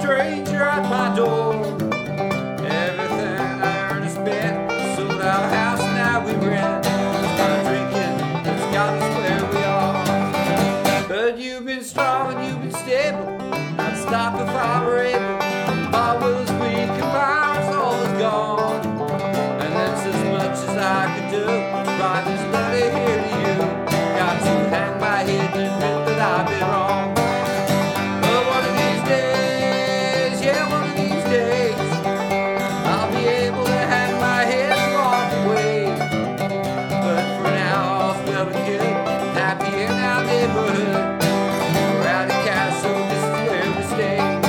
stranger at my door. Everything I earned is spent. Sold our house, now we rent. Start drinking, it's got us where we are. But you've been strong and you've been stable. I'd stop if I were able. All was weak and power's all is gone. And that's as much as I could do. Write this letter here to you. Got to hang my head and admit that I've been wrong. But one of these days, yeah, one of these days, I'll be able to hang my head and walk away. But for now, all's well and good. Happy in our neighborhood. We're out of cash, so this is where we stay.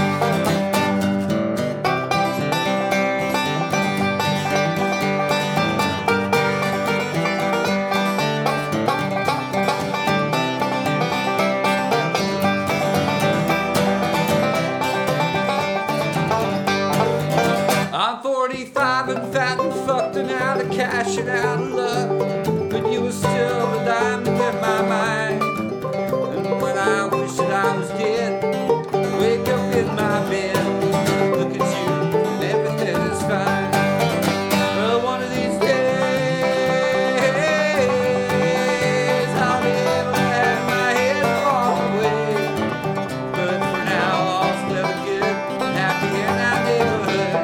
I'm 45 and fat and fucked and out of cash and out of luck. But you were still the diamond in my mind. And when I wish that I was dead, wake up in my bed, look at you and everything is fine. Well, one of these days, I'll be able to have my head and walk away. But for now, all's well and good, happy in our neighborhood.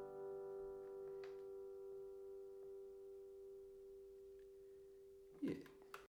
Yeah.